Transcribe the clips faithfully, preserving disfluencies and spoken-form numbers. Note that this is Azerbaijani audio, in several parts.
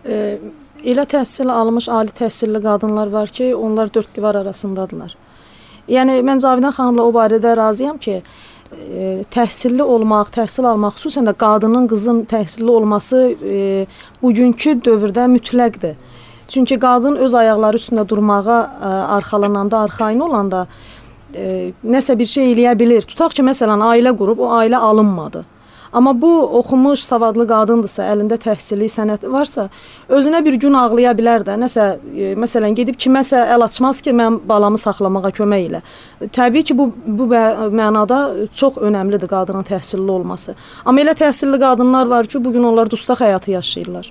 E, elə təhsil almış, ali təhsilli qadınlar var ki, onlar dörd divar arasındadılar. Yəni, mən Cavidan xanımla o barədə razıyam ki, e, təhsilli olmaq, təhsil almaq, xüsusən də qadının, qızın təhsilli olması e, bugünkü dövrdə mütləqdir. Çünki qadın öz ayaqları üstündə durmağa e, arxalananda, arxayın olanda e, nəsə bir şey eləyə bilir. Tutaq ki, məsələn, ailə qurub, o ailə alınmadı. Amma bu, oxumuş, savadlı qadındırsa, əlində təhsili, sənəti varsa, özünə bir gün ağlaya bilər də. Nəsə, e, məsələn, gedib kiməsə əl açmaz ki, mən balamı saxlamağa kömək elə. Təbii ki, bu, bu mənada çox önəmlidir qadının təhsilli olması. Amma elə təhsilli qadınlar var ki, bugün onlar dustaq həyatı yaşayırlar.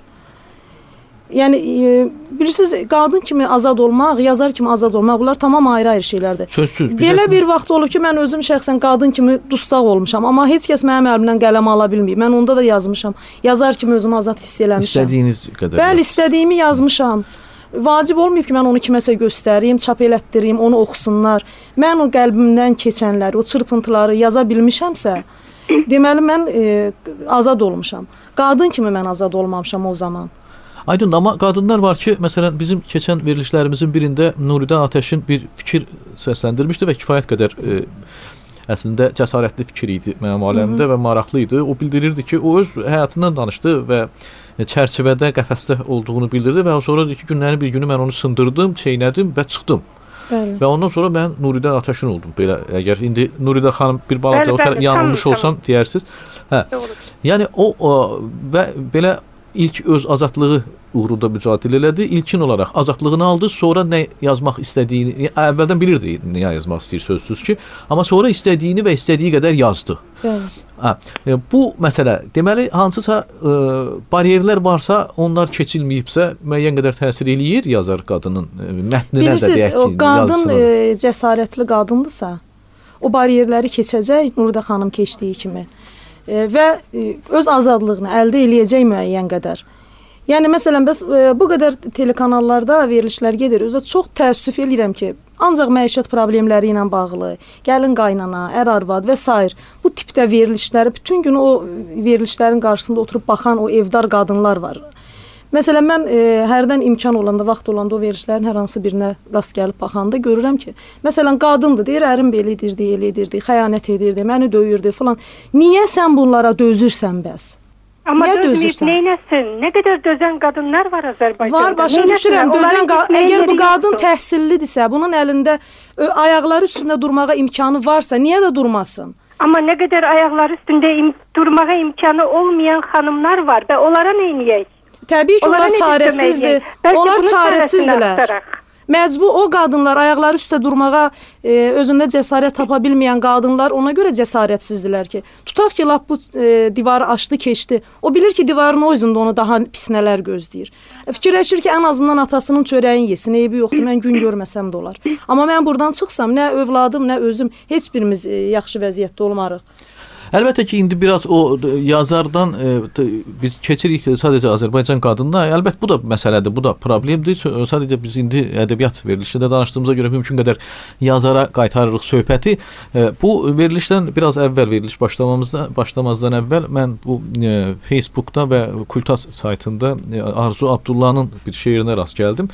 Yəni, e, bilirsiniz, qadın kimi azad olmaq, yazar kimi azad olmaq, bunlar tamam ayrı-ayrı şeylərdir. Sözsüz. Belə bir vaxt olub ki, mən özüm şəxsən qadın kimi dustaq olmuşam, amma heç kəs mənim əlimdən qələm ala bilməyib. Mən onda da yazmışam. Yazar kimi özümü azad hiss eləmişəm. İstədiyiniz qədər. Bəli, istədiyimi yazmışam. Vacib olmayıb ki, mən onu kiməsə göstəreyim, çap elətdireyim, onu oxusunlar. Mən o qəlbimdən keçənləri, o çırpıntıları yaza bilmişəmsə, deməli, mən e, azad olmuşam. Qadın kimi mən azad olmamışam o zaman. Aydın, amma qadınlar var ki, məsələn, bizim keçən verilişlərimizin birində Nuridə Atəşin bir fikir səsləndirmişdi və kifayət qədər e, əslində cəsarətli fikir idi mənim aləmdə və maraqlı idi. O bildirirdi ki, o öz həyatından danışdı və çərçivədə, qəfəsdə olduğunu bildirdi və sonra dedi ki, günlərin bir günü mən onu sındırdım, çeynədim və çıxdım. Bəli. Və ondan sonra mən Nuridə Atəşin oldum. Belə, əgər indi Nuridə xanım bir balaca o tərəf yanılmış olsam deyərsiniz. Hə. Yəni o, o və belə İlk öz azadlığı uğrunda mücadilə elədi. İlkin olaraq azadlığını aldı. Sonra nə yazmaq istədiyini, əvvəldən bilirdi nə yazmaq istəyir sözsüz ki. Amma sonra istədiyini və istədiyi qədər yazdı. Ha, bu məsələ, deməli, hansısa e, bariyerlər varsa, onlar keçilməyibsə, müəyyən qədər təsir eləyir yazar qadının e, mətninə də deyək ki, o qadın e, cəsarətli qadındırsa, o bariyerləri keçəcək, Nuridə xanım keçdiyi kimi. E, və e, öz azadlığını əldə eləyəcək müəyyən qədər. Yəni, məsələn, bəs e, bu qədər telekanallarda verilişlər gedir. Özə çox təəssüf eləyirəm ki, ancaq məişət problemləri ilə bağlı, gəlin qaynana, ər-arvad və s. bu tipdə verilişləri, bütün gün o verilişlərin qarşısında oturub baxan o evdar qadınlar var. Məsələn, mən e, hərdən imkan olanda, vaxt olanda o verilişlərin hər hansı birinə rast gəlib baxanda görürəm ki, məsələn, qadındır, deyir, ərim belə edirdi, elə edirdi, xəyanət edirdi, məni döyürdü falan. Niyə sən bunlara dözürsən bəs? Amma dözməyib neynəsin? Nə qədər dözən qadınlar var Azərbaycanda? Var, başa düşürəm. Dözən qadın, əgər bu qadın təhsillidirsə, bunun əlində ö, ayaqları üstündə durmağa imkanı varsa, niyə də durmasın? Amma nə qədər ayaqları üstündə im durmağa imkanı olmayan xanımlar var və onlara neyniyək? Təbii ki, onlar çarəsizdir. Onlar çarəsizdirlər. Məcbur o qadınlar ayaqları üstə durmağa e, özündə cəsarət tapa bilməyən qadınlar ona görə cəsarətsizdirlər ki, tutaq ki, lap bu e, divarı aşdı, keçdi. O bilir ki, divarın o üzündə onu daha pis nələr gözləyir. E, fikirləşir ki, ən azından atasının çörəyini yesin, eybi yoxdur, mən gün görməsəm də olar. Amma mən buradan çıxsam, nə övladım, nə özüm, heç birimiz e, yaxşı vəziyyətdə olmarıq. Əlbəttə ki, indi biraz o yazardan e, biz keçirik sadəcə Azərbaycan qadınına. Əlbəttə bu da məsələdir, bu da problemdir. Sadəcə biz indi ədəbiyyat verilişində danışdığımıza görə mümkün qədər yazara qaytarırıq söhbəti. E, bu verilişdən biraz əvvəl, veriliş başlamamızdan başlamazdan əvvəl mən bu e, Facebookda və Kultas saytında e, Arzu Abdullah'ın bir şeirinə rast gəldim.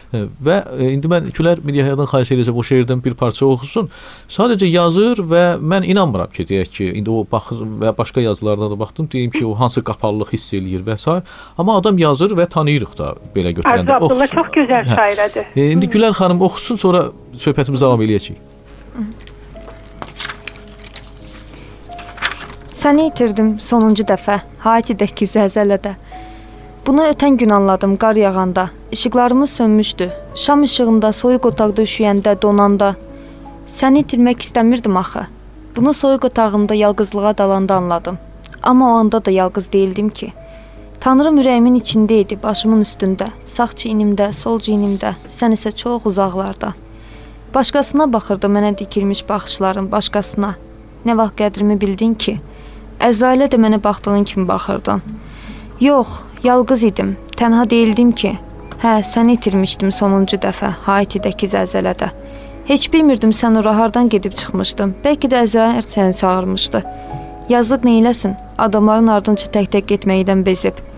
Və indi mən Gülər Miryahyadan xahiş edəcəm o şeirdən bir parça oxusun. Sadəcə yazır və mən inanmıram ki, deyək ki, indi o baxır və başqa yazılarda da baxdım, deyim ki, o hansı qapalılıq hiss eləyir və s. Amma adam yazır və tanıyırıq da belə götürəndə. Arzu Abdullah çox gözəl şairədir. Hə. E, indi Gülər xanım oxusun, sonra söhbətimizi davam eləyəcəyik. Səni itirdim sonuncu dəfə, Haitidəki zəlzələdə. Bunu ötən gün anladım qar yağanda. İşıqlarımız sönmüşdü. Şam işığında, soyuq otaqda üşüyəndə, donanda. Səni itirmək istəmirdim axı. Bunu soyuq otağımda yalqızlığa dalanda anladım. Amma o anda da yalqız değildim ki. Tanrım ürəyimin içində idi, başımın üstündə. Sağ çiynimdə, sol çiynimdə, sən isə çox uzaqlarda. Başqasına baxırdı mənə dikilmiş baxışların, başqasına. Nə vaxt qədrimi bildin ki? Əzrailə də mənə baxdığın kimi baxırdın. Yox, yalqız idim, tənha deyildim ki. Hə, səni itirmişdim sonuncu dəfə, Haitidəki zəlzələdə. Heç bilmirdim sən ora hardan gedib çıxmışdın. Bəlkə də Əzrail səni çağırmışdı. Yazıq neyləsin, adamların ardınca tək-tək getməkdən bezib.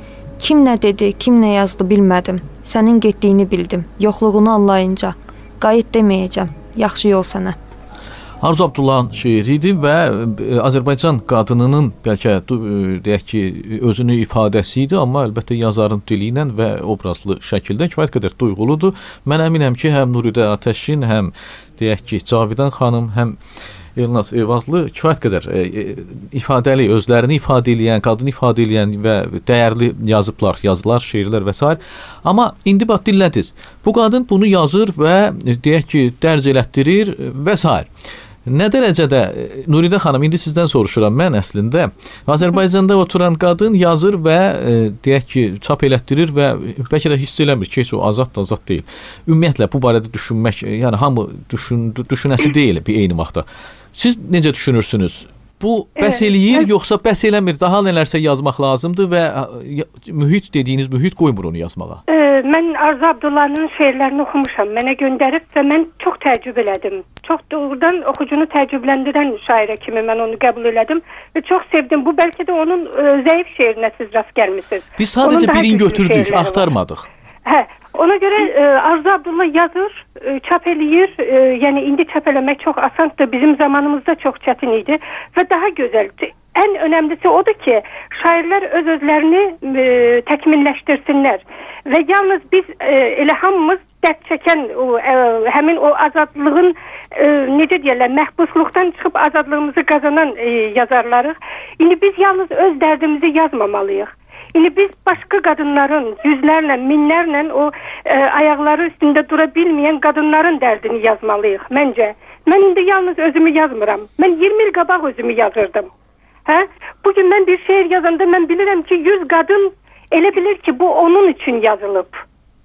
Kim nə dedi, kim nə yazdı bilmədim. Sənin getdiyini bildim. Yoxluğunu anlayınca. Qayıt deməyəcəm. Yaxşı yol sənə. Arzu Abdullahın şeiri idi və Azərbaycan qadınının bəlkə deyək ki, özünü ifadəsi idi, amma əlbəttə yazarın dili ilə və obrazlı şəkildə kifayət qədər duyğuludur. Mən əminəm ki, həm Nuridə Atəşin, həm deyək ki, Cavidan xanım, həm Elnaz Eyvazlı kifayət qədər e, ifadəli, özlərini ifadə edən, qadını ifadə edən və dəyərli yazıblar, yazılar, şeirlər və s. Amma indi bax dinlədiniz. Bu qadın bunu yazır və deyək ki, dərc elətdirir və s. Nə dərəcədə Nuridə xanım, indi sizdən soruşuram mən əslində. Azərbaycanda oturan qadın yazır və e, deyək ki, çap elətdirir və bəlkə də hiss eləmir ki, heç o azad da azad deyil. Ümumiyyətlə bu barədə düşünmək, yəni hamı düşün, düşünəsi deyil bir eyni vaxtda. Siz necə düşünürsünüz? Bu bəs eləyir, yoxsa bəs eləmir? Daha nələrsə yazmaq lazımdır və mühit dediyiniz mühit qoymur onu yazmağa. E, mən Arzu Abdullah'ın şeirlərini oxumuşam. Mənə göndərib və mən çox təəccüb elədim. Çox doğrudan oxucunu təəccübləndirən şairə kimi mən onu qəbul elədim və çox sevdim. Bu bəlkə də onun e, zəif şeirinə siz rast gəlmisiniz. Biz sadəcə birini götürdük, axtarmadıq. Hə, ona görə e, Arzu Abdullah yazır, e, çap eləyir. E, yəni indi çap eləmək çox asandır. Bizim zamanımızda çox çətin idi və daha gözəl. Ən önəmlisi odur ki, şairlər öz özlərini e, təkmilləşdirsinlər və yalnız biz e, elə hamımız dərd çəkən o, e, həmin o azadlığın e, necə deyirlər, məhbusluqdan çıxıb azadlığımızı qazanan e, yazarlarıq. İndi biz yalnız öz dərdimizi yazmamalıyıq. İndi biz başqa qadınların yüzlərlə, minlərlə o e, ayaqları üstündə dura bilməyən qadınların dərdini yazmalıyıq məncə. Mən indi yalnız özümü yazmıram. Mən iyirmi il qabaq özümü yazırdım. Hə? Bugün mən bir şeir yazanda mən bilirəm ki, yüz qadın elə bilir ki, bu onun üçün yazılıb.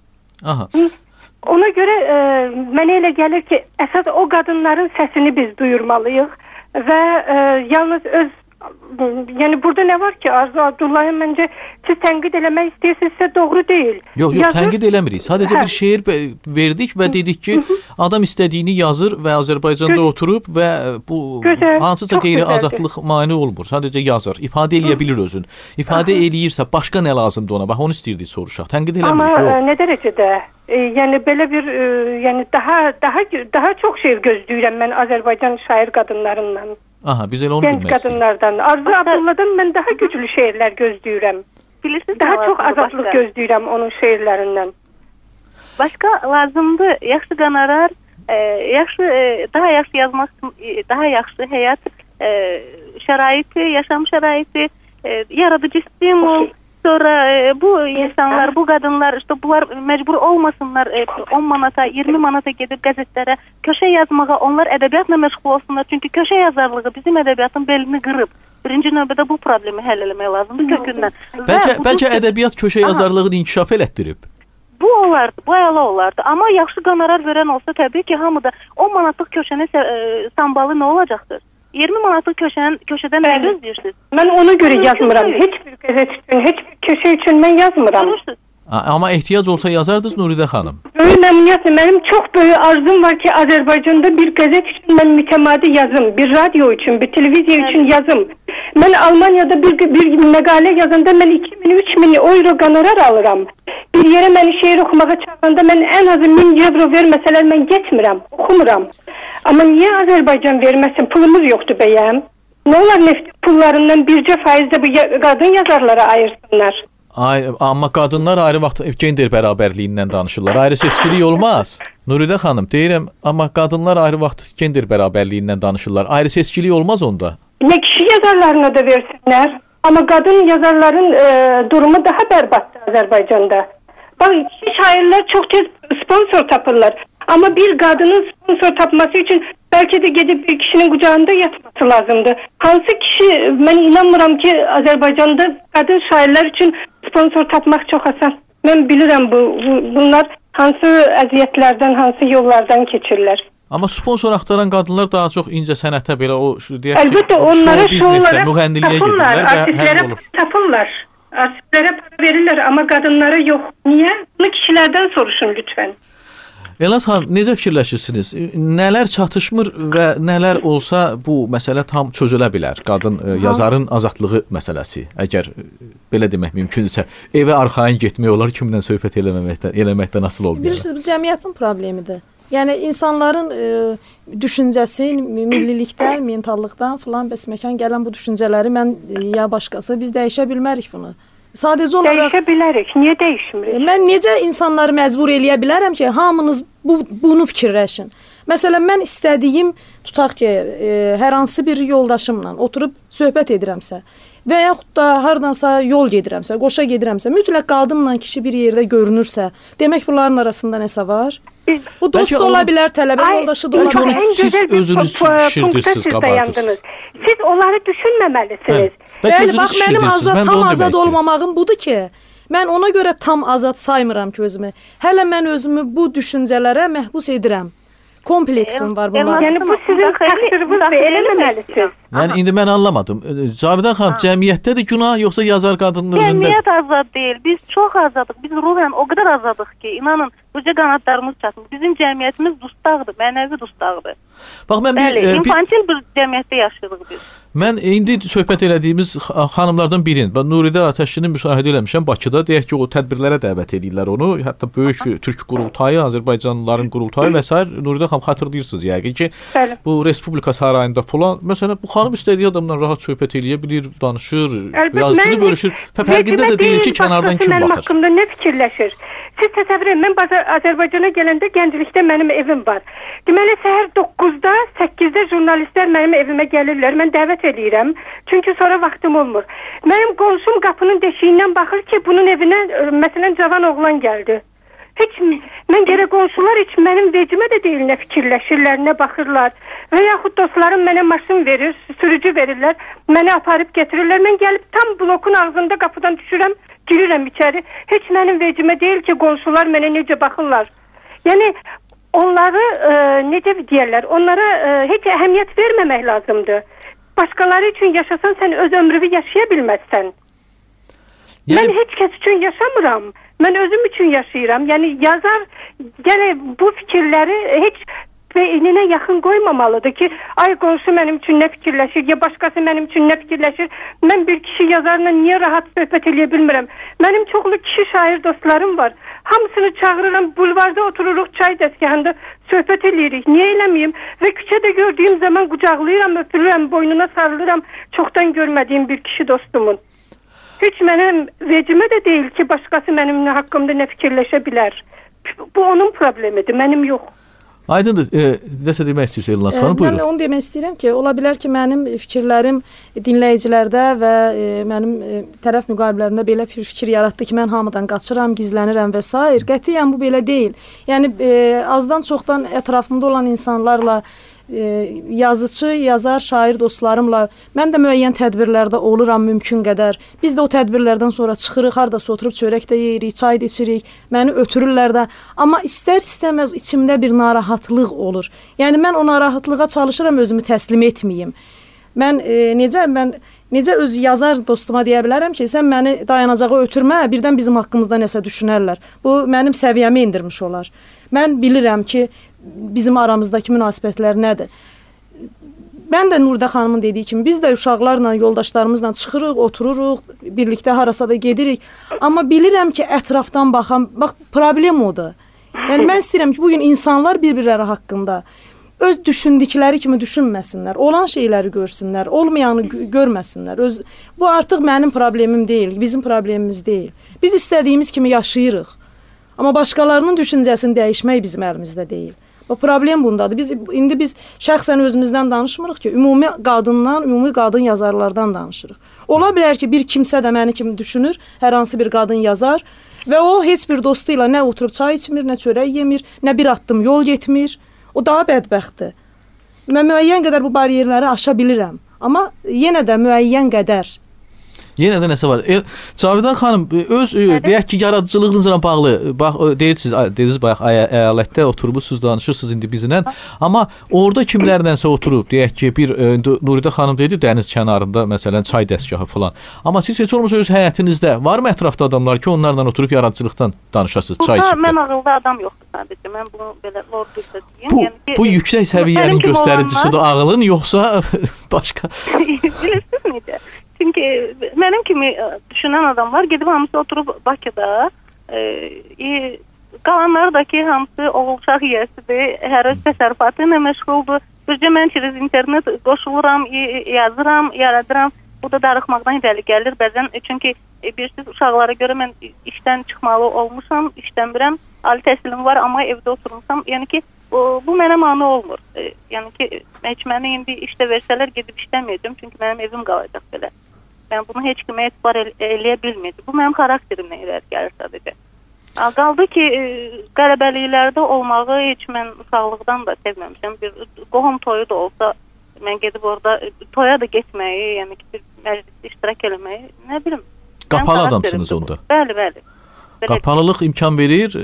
Aha. Ona görə e, mənə elə gəlir ki, əsas o qadınların səsini biz duyurmalıyıq və e, yalnız öz yəni burada nə var ki, Arzu Abdullah'ın məncə siz tənqid eləmək istəyirsinizsə doğru deyil. Yox, yox, yazır, tənqid eləmirik. Sadəcə hə. bir şeir verdik və dedik ki, adam istədiyini yazır və Azərbaycanda Göz, oturub və bu gözəl, hansısa qeyri-azadlıq mane olmur. Sadəcə yazır, ifadə eləyə bilir özün. İfadə eləyirsə başqa nə lazımdır ona? Bax, onu istəyirdik soruşaq. Tənqid eləmirik. Amma yox. Nə dərəcədə? E, yəni belə bir e, yəni daha daha daha çox şey gözləyirəm mən Azərbaycan şair qadınlarından. Aha, biz elə onu bilmək istəyirik. Gənc qadınlardan. Arzu Abdullah'dan mən daha güclü şeirlər gözləyirəm. Bilirsiniz, daha çox azadlıq başqa. gözləyirəm onun şeirlərindən. Başqa lazımdır, yaxşı qonorar, e, yaxşı e, daha yaxşı yazmaq, e, daha yaxşı həyat e, şəraiti, yaşam şəraiti, e, yaradıcı stimul. Sonra e, bu insanlar, bu qadınlar, işte bunlar məcbur olmasınlar e, on manata, iyirmi manata gedib qəzetlərə köşə yazmağa, onlar ədəbiyyatla məşğul olsunlar. Çünki köşə yazarlığı bizim ədəbiyyatın belini qırıb. Birinci növbədə bu problemi həll eləmək lazımdır kökündən. Bəlkə, bəlkə ədəbiyyat köşə yazarlığını inkişaf elətdirib. Bu olardı, bu əla olardı. Amma yaxşı qonorar verən olsa təbii ki, hamıda on manatlıq köşənin e, sambalı nə olacaqdır? iyirmi manatlıq köşənin, köşədən nə gözləyirsiniz? Mən ona görə yazmıram. Heç bir qəzet üçün, heç bir köşə üçün mən yazmıram. Amma ehtiyac olsa yazardınız Nuridə xanım. Böyük məmnuniyyətlə, mənim çox böyük arzum var ki, Azərbaycanda bir qəzet üçün mən mütəmadi yazım, bir radio üçün, bir televiziya üçün yazım. Mən Almaniyada bir, bir məqalə yazanda mən iki min, üç min euro qonorar alıram. Bir yerə məni şeir oxumağa çağıranda mən ən azı min euro verməsələr mən getmirəm, oxumuram. Amma niyə Azərbaycan verməsin? Pulumuz yoxdur bəyəm. Nə olar neft pullarından bircə faizdə bu qadın yazarlara ayırsınlar? Ay, amma qadınlar ayrı vaxt gender bərabərliyindən danışırlar. Ayrı seçkilik olmaz. Nuridə xanım, deyirəm, amma qadınlar ayrı vaxt gender bərabərliyindən danışırlar. Ayrı seçkilik olmaz onda. Nə kişi yazarlarına da versinlər. Amma qadın yazarların e, durumu daha bərbaddır Azərbaycanda. Bax, kişi şairlər çox tez sponsor tapırlar. Amma bir qadının sponsor tapması üçün bəlkə də gedib bir kişinin qucağında yatması lazımdır. Hansı kişi, mən inanmıram ki, Azərbaycanda qadın şairlər üçün sponsor tapmaq çox asan. Mən bilirəm bu, bu bunlar hansı əziyyətlərdən, hansı yollardan keçirlər. Amma sponsor axtaran qadınlar daha çox incə sənətə belə o deyək ki, əlbəttə onlara şoullara müğənniliyə gedirlər və həll olur. Tapırlar. Artistlərə para verirlər, amma qadınlara yox. Niyə? Bunu kişilərdən soruşun lütfən. Elnaz xanım, necə fikirləşirsiniz? Nələr çatışmır və nələr olsa bu məsələ tam çözülə bilər? Qadın e, yazarın azadlığı məsələsi. Əgər e, belə demək mümkündürsə, evə arxayın getmək olar, kimlə söhbət eləməkdən, eləməkdən asılı olmayaraq. Bilirsiniz, bu cəmiyyətin problemidir. Yəni insanların e, düşüncəsi millilikdən, mentallıqdan filan bəsməkan gələn bu düşüncələri mən e, ya başqası biz dəyişə bilmərik bunu. Sadəcə olaraq dəyişə bilərik. Niyə dəyişmirik? Mən necə insanları məcbur eləyə bilərəm ki, hamınız bu bunu fikirləşin. Məsələn, mən istədiyim tutaq ki, e, hər hansı bir yoldaşımla oturub söhbət edirəmsə və yaxud da hardansa yol gedirəmsə, qoşa gedirəmsə, mütləq qadınla kişi bir yerdə görünürsə, demək bunların arasında nəsə var? Bu dost da ola bilər, tələbə yoldaşı da ola bilər. bilər. Siz özünüz şişirdirsiniz, qabardınız. Siz onları düşünməməlisiniz. Yəni, bax, mənim azad, tam azad olmamağım budur ki, mən ona görə tam azad saymıram ki özümü. Hələ mən özümü bu düşüncələrə məhbus edirəm. Kompleksim var bunlar. Yəni bu sizin təqsiriniz eləməməlisiniz. Yəni indi mən anlamadım. Cavidan xanım, cəmiyyətdədir günah yoxsa yazar qadının özündə? Cəmiyyət azad deyil. Biz çox azadıq. Biz ruhen o qədər azadıq ki, inanın, uca qanadlarımız çatmır. Bizim cəmiyyətimiz dustaqdır, mənəvi dustaqdır. Bax mən Bəli, bir, infantil bir cəmiyyətdə yaşayırıq biz. Mən indi söhbət elədiyimiz xanımlardan birini, ben Nuridə Atəşlini müşahidə eləmişəm Bakıda. Deyək ki, o tədbirlərə dəvət edirlər onu. Hətta böyük türk qurultayı, Azərbaycanlıların qurultayı və s. Nuridə xanım xatırlayırsınız yəqin ki, Bəli. bu Respublika sarayında falan. Məsələn, bu xanım istədiyi adamla rahat söhbət eləyə bilir, danışır, yazısını bölüşür. Fərqində də deyil ki, kənardan kim baxır. Haqqımda nə fikirləşir? Siz təsəvvür edin, mən Azərbaycana gələndə gənclikdə mənim evim var. Deməli, səhər doqquzda, səkkizdə jurnalistlər mənim evimə gəlirlər. Mən dəvət edirəm. Çünki sonra vaxtım olmur. Mənim qonşum qapının deşiyindən baxır ki, bunun evinə məsələn cavan oğlan gəldi. Heç mən gərək qonşular heç mənim vecimə də deyil nə fikirləşirlər, nə baxırlar. Və yaxud dostlarım mənə maşın verir, sürücü verirlər, məni aparıb getirirlər. Mən gəlib tam blokun ağzında qapıdan düşürəm, girirəm içəri. Heç mənim vecimə deyil ki, qonşular mənə necə baxırlar. Yəni onları e, necə deyirlər, onlara e, heç əhəmiyyət verməmək lazımdır. Başqaları üçün yaşasan sən öz ömrünü yaşaya bilməzsən. Yəni... Mən heç kəs üçün yaşamıram. Mən özüm üçün yaşayıram. Yəni yazar gələ bu fikirləri heç beyninə yaxın qoymamalıdır ki, ay qonşu mənim üçün nə fikirləşir, ya başqası mənim üçün nə fikirləşir. Mən bir kişi yazarla niyə rahat söhbət eləyə bilmirəm? Mənim çoxlu kişi şair dostlarım var. Hamısını çağırıram, bulvarda otururuq, çay dəstgahında söhbət eləyirik. Niyə eləməyim? Və küçədə gördüyüm zaman qucaqlayıram, öpürürəm, boynuna sarılıram çoxdan görmədiyim bir kişi dostumun. Heç mənim vecimə də deyil ki, başqası mənim haqqımda nə fikirləşə bilər. Bu onun problemidir, mənim yox. Aydındır. E, nəsə demək istəyirsən Elnaz xanım, buyurun. Mən onu demək istəyirəm ki, ola bilər ki, mənim fikirlərim dinləyicilərdə və e, mənim e, tərəf müqabilərimdə belə bir fikir yaratdı ki, mən hamıdan qaçıram, gizlənirəm və s. Qətiyyən bu belə deyil. Yəni e, azdan çoxdan ətrafımda olan insanlarla E, yazıcı, yazar, şair dostlarımla mən də müəyyən tədbirlərdə oluram mümkün qədər. Biz də o tədbirlərdən sonra çıxırıq, hardasa oturub çörək də yeyirik, çay da içirik, məni ötürürlər də. Amma istər-istəməz içimdə bir narahatlıq olur. Yəni mən o narahatlığa çalışıram özümü təslim etməyim. Mən e, necə mən necə öz yazar dostuma deyə bilərəm ki, sən məni dayanacağa ötürmə, birdən bizim haqqımızda nəsə düşünərlər. Bu mənim səviyyəmi endirmiş olar. Mən bilirəm ki, bizim aramızdakı münasibətlər nədir? Mən də Nuridə xanımın dediyi kimi, biz də uşaqlarla, yoldaşlarımızla çıxırıq, otururuq, birlikdə harasa da gedirik. Amma bilirəm ki, ətrafdan baxan, bax, problem odur. Yəni, mən istəyirəm ki, bugün insanlar bir-birləri haqqında öz düşündükləri kimi düşünməsinlər, olan şeyləri görsünlər, olmayanı görməsinlər. Öz, bu artıq mənim problemim deyil, bizim problemimiz deyil. Biz istədiyimiz kimi yaşayırıq. Amma başqalarının düşüncəsini dəyişmək bizim əlimizdə deyil. O problem bundadır. Biz indi biz şəxsən özümüzdən danışmırıq ki, ümumi qadından, ümumi qadın yazarlardan danışırıq. Ola bilər ki, bir kimsə də məni kimi düşünür, hər hansı bir qadın yazar və o heç bir dostu ilə nə oturub çay içmir, nə çörək yemir, nə bir addım yol getmir. O daha bədbəxtdir. Mən müəyyən qədər bu bariyerləri aşa bilirəm, amma yenə də müəyyən qədər. Yenə də nəsə var. E, Cavidan xanım, öz e, deyək ki, yaradıcılığınızla bağlı, bax deyirsiniz, dediniz bayaq əyalətdə oturmusunuz, danışırsınız indi bizlə. Amma orada kimlərlənsə oturub, deyək ki, bir e, Nuridə xanım dedi dəniz kənarında məsələn çay dəstgahı falan. Amma siz heç olmasa öz həyətinizdə varmı ətrafda adamlar ki, onlarla oturub yaradıcılıqdan danışasınız, çay içib? Mən ağılda adam yoxdur sadəcə. Mən bunu belə lord deyim. Bu, yəni ki, bu yüksək səviyyənin göstəricisidir ağılın, yoxsa başqa? Bilirsiniz necə? Çünki mənim kimi düşünən adamlar gedib hamısı oturub Bakıda, e, qalanları da ki, hamısı oğul-uşaq yiyəsidir, hər öz təsərrüfatı ilə məşğuldur. Bircə mən ki, internet qoşuluram, yazıram, yaradıram. Bu da darıxmaqdan irəli gəlir bəzən. Çünki bilirsiniz, uşaqlara görə mən işdən çıxmalı olmuşam, işləmirəm, ali təhsilim var, amma evdə oturmuşam. Yəni ki, bu, bu mənə mane olmur. E, yəni ki, heç məni indi işdə versələr gedib işləməyəcəm, çünki mənim evim qalacaq belə. Mən bunu heç kimə etibar el eləyə bilməyəcəm. Bu mənim xarakterimlə irəli gəlir sadəcə. Qaldı ki, qələbəliklərdə olmağı heç mən uşaqlıqdan da sevməmişəm. Bir qohum toyu da olsa, mən gedib orada toya da getməyi, yəni ki, bir məclisdə iştirak eləməyi, nə bilim. Qapalı adamsınız onda. Bəli, bəli. Belə Qapalılıq imkan verir,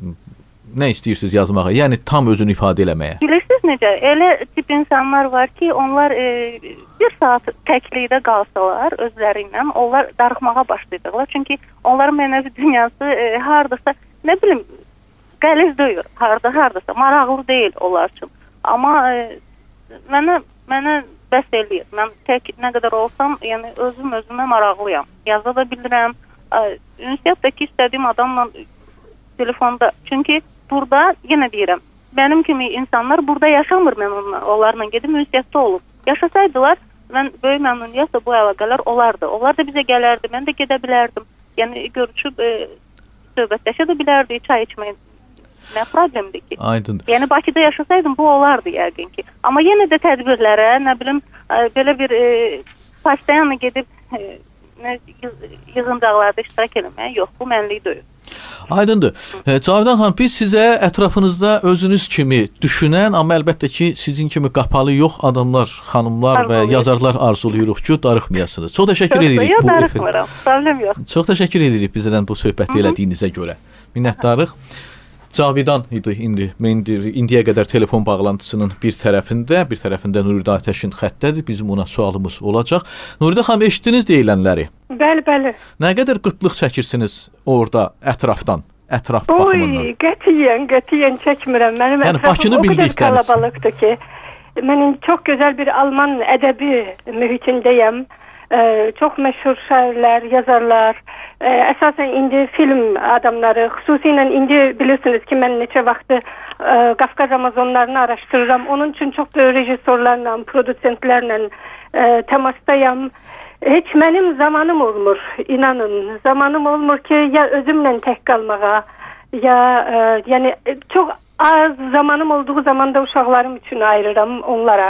nə istəyirsiniz yazmağa? Yəni tam özünü ifadə eləməyə. Bilirsiniz necə? Elə tip insanlar var ki, onlar e, bir saat təklikdə qalsalar özləri ilə, onlar darıxmağa başlayacaqlar. Çünki onların mənəvi dünyası e, hardasa, nə bilim, qəliz deyil, harda hardasa, maraqlı deyil onlar üçün. Amma e, mənə mənə bəs eləyir. Mən tək nə qədər olsam, yəni özüm özümə maraqlıyam. Yaza da bilirəm. E, ünsiyyətdəki istədiyim adamla telefonda. Çünki burada yenə deyirəm, mənim kimi insanlar burada yaşamır, mən onlarla, onlarla gedib ünsiyyətdə olub. Yaşasaydılar, mən böyük məmnuniyyətlə bu əlaqələr olardı. Onlar da bizə gələrdi, mən də gedə bilərdim. Yəni görüşüb e, söhbətləşə də bilərdi, çay içməyə. Nə problemdir ki? Aydındır. Yəni Bakıda yaşasaydım bu olardı yəqin ki. Amma yenə də tədbirlərə, nə bilim, e, belə bir e, pastayanla gedib e, nə, yığıncaqlarda iştirak eləməyə, yox, bu mənlik deyil. Aydındır. E, Cavidan xanım, biz sizə ətrafınızda özünüz kimi düşünən, amma əlbəttə ki, sizin kimi qapalı yox adamlar, xanımlar Arzu və olur. yazarlar arzuluyuruq ki, darıxmayasınız. Çox təşəkkür edirik yox, bu darıxmıram, problem yox. Çox təşəkkür edirik bizlə bu söhbəti elədiyinizə görə. Minnətdarıq. Cavidan idi indi, indi indiyə qədər telefon bağlantısının bir tərəfində, bir tərəfində Nuridə Atəşin xəttədir. Bizim ona sualımız olacaq. Nuridə xanım, eşitdiniz deyilənləri? Bəli, bəli. Nə qədər qıtlıq çəkirsiniz orada ətrafdan, ətraf Oy, baxımından? Oy, qətiyyən, qətiyyən çəkmirəm. Mənim yəni, ətrafım o qədər kalabalıqdır ki, mən çox gözəl bir Alman ədəbi mühitindəyəm. Ee, çox məşhur şairlər, yazarlar, e, əsasən indi film adamları, xüsusilə indi bilirsiniz ki, mən neçə vaxtı e, Qafqaz Amazonlarını araşdırıram. Onun üçün çox böyük rejissorlarla, produsentlərlə e, təmasdayam. Heç mənim zamanım olmur, inanın. Zamanım olmur ki, ya özümlə tək qalmağa, ya e, yəni çox az zamanım olduğu zamanda uşaqlarım üçün ayırıram onlara.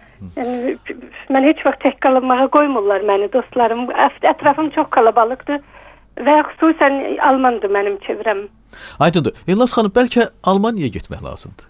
Yəni, mən heç vaxt tək qalmağa qoymurlar məni, dostlarım. Ətrafım çox kalabalıqdır və xüsusən Almandır mənim çevrəm. Aydındır. Elnaz xanım, bəlkə Almaniyaya getmək lazımdır?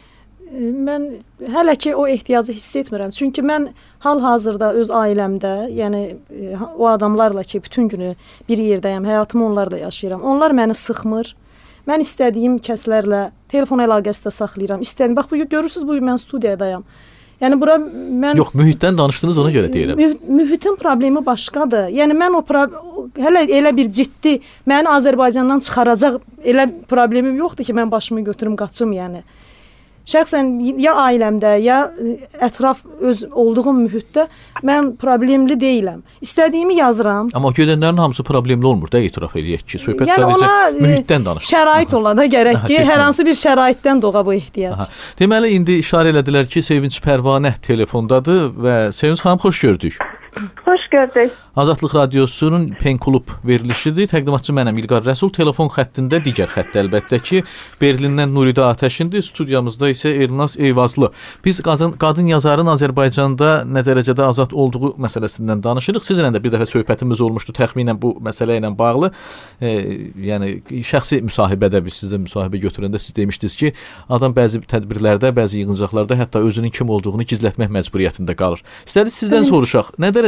Mən hələ ki o ehtiyacı hiss etmirəm. Çünki mən hal-hazırda öz ailəmdə, yəni o adamlarla ki, bütün günü bir yerdəyəm, həyatımı onlarla yaşayıram. Onlar məni sıxmır. Mən istədiyim kəslərlə telefon əlaqəsi də saxlayıram. İstədiyim, bax bu görürsüz, bu gün mən studiyadayam. Yəni bura mən Yox, mühitdən danışdınız, ona görə deyirəm. Müh mühitin problemi başqadır. Yəni mən o hələ elə bir ciddi məni Azərbaycandan çıxaracaq elə problemim yoxdur ki, mən başımı götürüm qaçım, yəni. Şəxsən ya ailəmdə, ya ətraf öz olduğum mühitdə mən problemli deyiləm. İstədiyimi yazıram. Amma gedənlərin hamısı problemli olmur da, etiraf eləyək ki, söhbət yəni sadəcə mühitdən danışır. Şərait ola da gərək ki, hər hansı bir şəraitdən doğa bu ehtiyac. Aha. Deməli, indi işarə elədilər ki, Sevinç Pərvanə telefondadır və Sevinç xanım, xoş gördük. Xoş gördük. Azadlıq Radiosunun Pen Klub verilişidir. Təqdimatçı mənəm İlqar Rəsul. Telefon xəttində digər xətt əlbəttə ki, Berlindən Nuridə Atəşindir. Studiyamızda isə Elnaz Eyvazlı. Biz qadın, qadın yazarın Azərbaycanda nə dərəcədə azad olduğu məsələsindən danışırıq. Sizlə də bir dəfə söhbətimiz olmuşdu təxminən bu məsələ ilə bağlı. E, yəni şəxsi müsahibədə biz sizə müsahibə götürəndə siz demişdiniz ki, adam bəzi tədbirlərdə, bəzi yığıncaqlarda hətta özünün kim olduğunu gizlətmək məcburiyyətində qalır. İstədik sizdən soruşaq. Nə dərəcədə qadın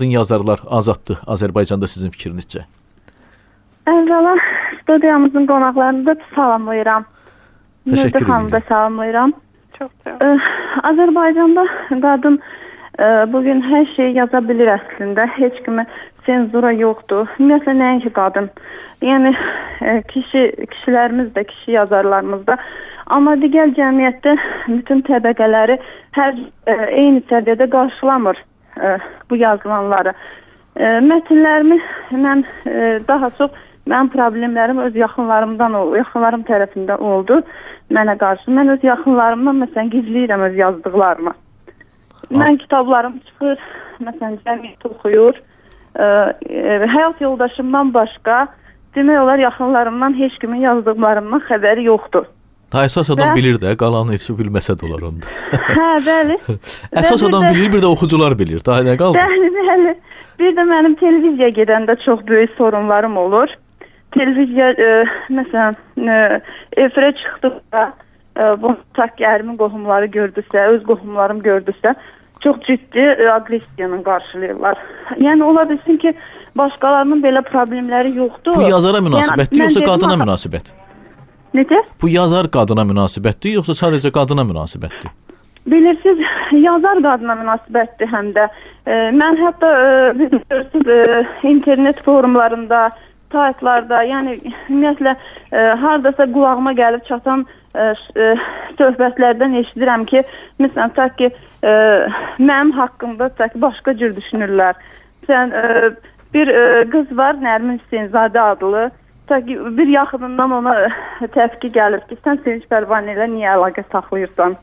qadın yazarlar azaddır Azərbaycanda sizin fikrinizcə? Əvvəla studiyamızın qonaqlarını da salamlayıram. Təşəkkür Nurdə xanımı da salamlayıram. Çox sağ olun. Azərbaycanda qadın e, bugün hər şeyi yaza bilir əslində. Heç kimi senzura yoxdur. Ümumiyyətlə nəinki qadın. Yəni e, kişi kişilərimiz də, kişi yazarlarımız da. Amma digər cəmiyyətdə bütün təbəqələri hər e, eyni səviyyədə qarşılamır e, bu yazılanları. E, mətnlərimi mən e, daha çox mənim problemlərim öz yaxınlarımdan oldu, yaxınlarım tərəfindən oldu mənə qarşı. Mən öz yaxınlarımdan məsələn gizləyirəm öz yazdıqlarımı. Mən kitablarım çıxır, məsələn cəmiyyət oxuyur. E, e, həyat yoldaşımdan başqa demək olar yaxınlarımdan heç kimin yazdıqlarımdan xəbəri yoxdur. Ta əsas adam bilir də, qalanı heç bilməsə də olar onda. Hə, bəli. Əsas adam bilir, bir də oxucular bilir. Daha nə qaldı? Bəli, bəli. Bir də mənim televiziyaya gedəndə çox böyük sorunlarım olur. Televiziya, e, məsələn, e, efirə çıxdıqda e, bu tak ərimin qohumları gördüsə, öz qohumlarım gördüsə, çox ciddi e, aqressiyanı qarşılayırlar. Yəni ola bilsin ki, başqalarının belə problemləri yoxdur. Bu yazara münasibətdir, yəni, yoxsa qadına dedim, münasibət? Necə? Bu yazar qadına münasibətdir, yoxsa sadəcə qadına münasibətdir? Bilirsiniz, yazar qadına münasibətdir həm də. E, mən hətta e, bilirsiniz, e, internet forumlarında, saytlarda, yəni ümumiyyətlə e, hardasa qulağıma gəlib çatan e, e, söhbətlərdən eşidirəm ki, məsələn, tək ki, e, mənim haqqımda tək başqa cür düşünürlər. Sən e, bir e, qız var, Nərmin Hüseynzadə adlı, tək ki, bir yaxınından ona təfki gəlir ki, sən Sevinç Pərvanə ilə niyə əlaqə saxlayırsan?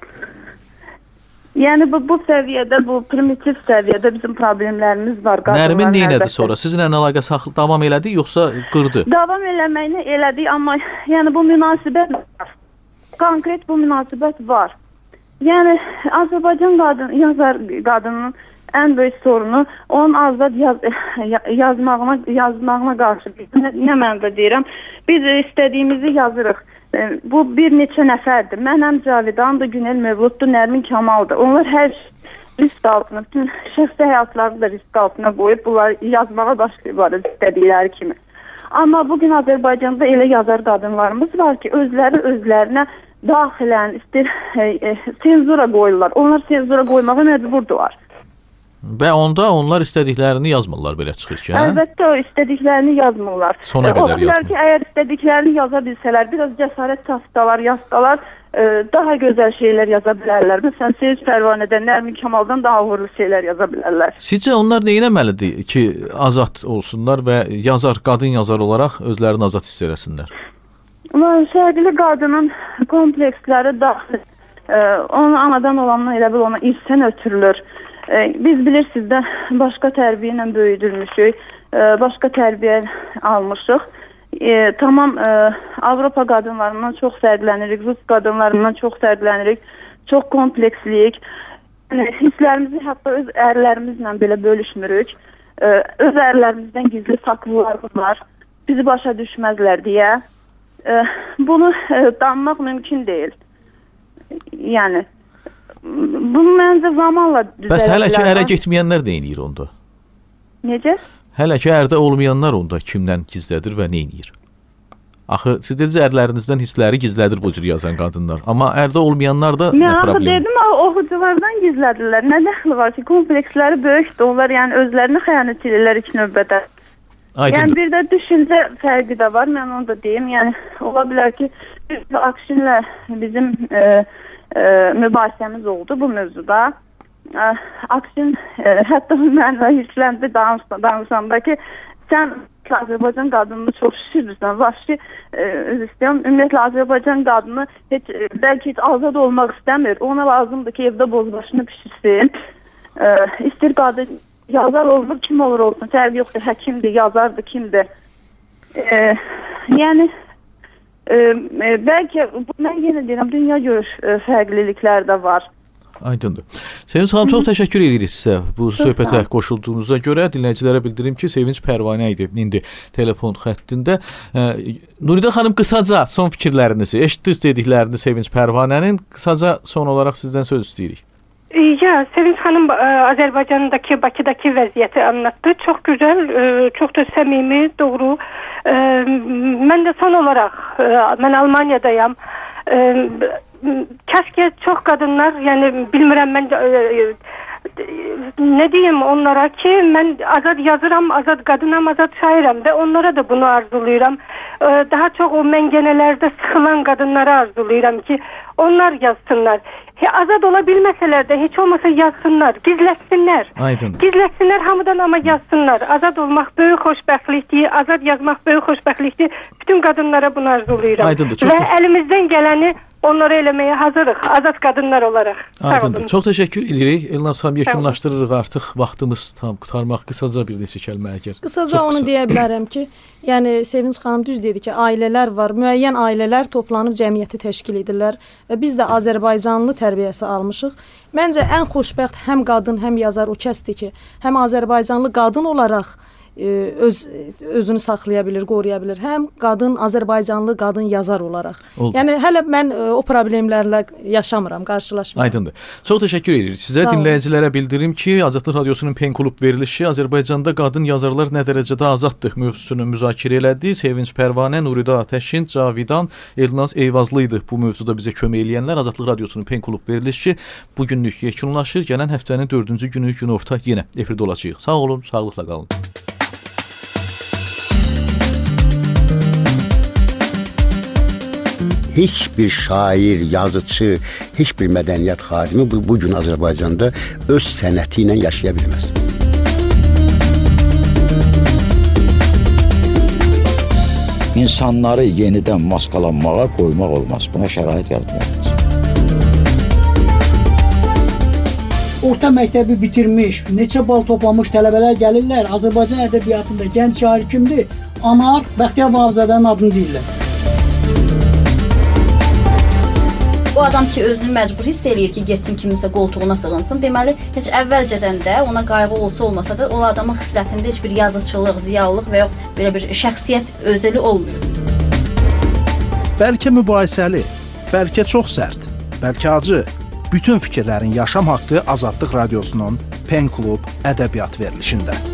Yəni bu, bu səviyyədə, bu primitiv səviyyədə bizim problemlərimiz var. Nərmin neynədi sonra? Sizinlə əlaqə saxlı davam elədi, yoxsa qırdı? Davam eləməyini elədi, amma yəni bu münasibət var. Konkret bu münasibət var. Yəni Azərbaycan qadın, yazar qadının ən böyük sorunu onun azad yaz, yazmağına, yazmağına qarşı. Nə, nə mənada deyirəm? Biz istədiyimizi yazırıq. Bu bir neçə nəfərdir. Mənəm Cavidandır, Günel Mövluddur, Nərmin Kamaldır. Onlar hər risk altına, bütün şəxsi həyatlarını da risk altına qoyub bunlar yazmağa başlayırlar istədikləri kimi. Amma bugün Azərbaycanda elə yazar qadınlarımız var ki, özləri özlərinə daxilən istir, e, e, senzura qoyurlar. Onlar senzura qoymağa məcburdular. Və onda onlar istədiklərini yazmırlar, belə çıxır ki, hə? Əlbəttə o istədiklərini yazmırlar. Sona qədər yazmırlar. Onlar ki, əgər istədiklərini yaza bilsələr, biraz cəsarət tapsalar, yazsalar, e, daha gözəl şeylər yaza bilərlər. Məsələn, Sevinç Pərvanədən, Nərmin Kamaldan daha uğurlu şeylər yaza bilərlər. Sizcə onlar nə etməlidir ki, azad olsunlar və yazar, qadın yazar olaraq özlərini azad hiss eləsinlər? Şərqli qadının kompleksləri daxil, e, onun anadan olandan elə bil ona irsən ötürülür. Biz bilirsiniz də başqa tərbiyə ilə böyüdülmüşük, başqa tərbiyə almışıq. E, tamam e, Avropa qadınlarından çox fərqlənirik, Rus qadınlarından çox fərqlənirik, çox kompleksliyik. Yəni, hisslərimizi hətta öz ərlərimizlə belə bölüşmürük. E, öz ərlərimizdən gizli saklılarımız var, bizi başa düşməzlər deyə. E, bunu e, danmaq mümkün deyil. Yəni bunu məncə zamanla düzələ Bəs hələ ki bilər. ərə getməyənlər nə edir onda? Necə? Hələ ki ərdə olmayanlar onda kimdən gizlədir və nə edir? Axı siz dediniz ərlərinizdən hissləri gizlədir bu cür yazan qadınlar. Amma ərdə olmayanlar da Mən nə problem? Mən dedim, oxuculardan gizlədirlər. Nə dəxli var ki, kompleksləri böyükdür. Onlar yəni özlərini xəyanət edirlər ilk növbədə. Aydındır. Yəni bir də düşüncə fərqi də var. Mən onu da deyim. Yəni ola bilər ki, bir Akşinlə bizim e, e, mübahisəmiz oldu bu mövzuda. E, Akşin e, hətta mənlə hirsləndi danışanda ki, sən Azərbaycan qadınını çox şişirirsən. Vahşi e, öz istəyəm. Ümumiyyətlə Azərbaycan qadını heç, e, bəlkə heç azad olmaq istəmir. Ona lazımdır ki, evdə bozbaşını pişirsin. E, istir qadın yazar olmur, kim olur olsun. Fərqi yoxdur, həkimdir, yazardır, kimdir. E, yəni e, e, bəlkə mən yenə deyirəm, dünya görüş e, fərqlilikləri də var. Aydındır. Sevinç xanım, çox təşəkkür edirik sizə bu çox söhbətə qoşulduğunuza görə. Dinləyicilərə bildirim ki, Sevinç Pərvanə idi indi telefon xəttində. E, Nuridə xanım, qısaca son fikirlərinizi, eşitdiniz dediklərini Sevinç Pərvanənin, qısaca son olaraq sizdən söz istəyirik. Ya Sevinç Hanım Azerbaycan'daki, Bakı'daki vəziyyəti anlattı. Çok güzel, çok da səmimi, doğru. Ben de son olarak, ben Almanya'dayım. Keşke çok kadınlar, yani bilmirəm ben ne diyeyim onlara ki, ben azad yazıram, azad kadınam, azad şairam ve onlara da bunu arzuluyorum. Daha çok o mengenelerde sıkılan kadınlara arzuluyorum ki onlar yazsınlar. Azad olabilmeseler de hiç olmasa yazsınlar, gizletsinler. Aydın. Gizletsinler hamıdan ama yazsınlar. Azad olmak büyük hoşbəxtlikdir, azad yazmak büyük hoşbəxtlikdir. Bütün kadınlara bunu arzuluyorum. Aydındır. Çok ve da... elimizden geleni onları eləməyə hazırıq, azad kadınlar olarak. Aydındır. Çox təşəkkür edirik. Elnaz xanım, yekunlaşdırırıq artıq. Vaxtımız tam qurtarmaq, qısaca bir neçə kəlmə əgər. Qısaca Çox onu qısa. deyə bilərəm ki, yəni Sevinç xanım düz dedi ki, ailələr var, müəyyən ailələr toplanıb cəmiyyəti təşkil edirlər və biz də Azərbaycanlı tərbiyəsi almışıq. Məncə ən xoşbəxt həm qadın, həm yazar o kəsdir ki, həm Azərbaycanlı qadın olaraq öz özünü saxlaya bilir, qoruya bilir. Həm qadın, Azərbaycanlı qadın yazar olaraq. Oldu. Yəni hələ mən o problemlərlə yaşamıram, qarşılaşmıram. Aydındır. Çox təşəkkür edirik. Sizə dinləyicilərə bildirim ki, Azadlıq Radiosunun Pen Klub verilişi Azərbaycanda qadın yazarlar nə dərəcədə azaddır mövzusunu müzakirə elədi. Sevinç Pərvanə, Nuridə Atəşin, Cavidan, Elnaz Eyvazlı idi bu mövzuda bizə kömək eləyənlər. Azadlıq Radiosunun Pen Klub verilişi bu günlük yekunlaşır. Gələn həftənin dördüncü günü günorta yenə efirdə olacağıq. Sağ olun, sağlıqla qalın. Heç bir şair, yazıcı, heç bir mədəniyyət xadimi bu, bu gün Azərbaycanda öz sənəti ilə yaşaya bilməz. İnsanları yenidən maskalanmağa qoymaq olmaz. Buna şərait yaratmaq olmaz. Orta məktəbi bitirmiş, neçə bal toplamış tələbələr gəlirlər. Azərbaycan ədəbiyyatında gənc şair kimdir? Anar Bəxtiyar Vahabzadənin adını deyirlər. O adam ki, özünü məcbur hiss eləyir ki, getsin kiminsə qoltuğuna sığınsın. Deməli, heç əvvəlcədən də ona qayğı olsa olmasa da o adamın xislətində heç bir yazıçılıq, ziyalılıq və yox belə bir şəxsiyyət özəli olmuyor. Bəlkə mübahisəli, bəlkə çox sərt, bəlkə acı. Bütün fikirlərin yaşam haqqı Azadlıq Radiosunun Pen Klub ədəbiyyat verilişində.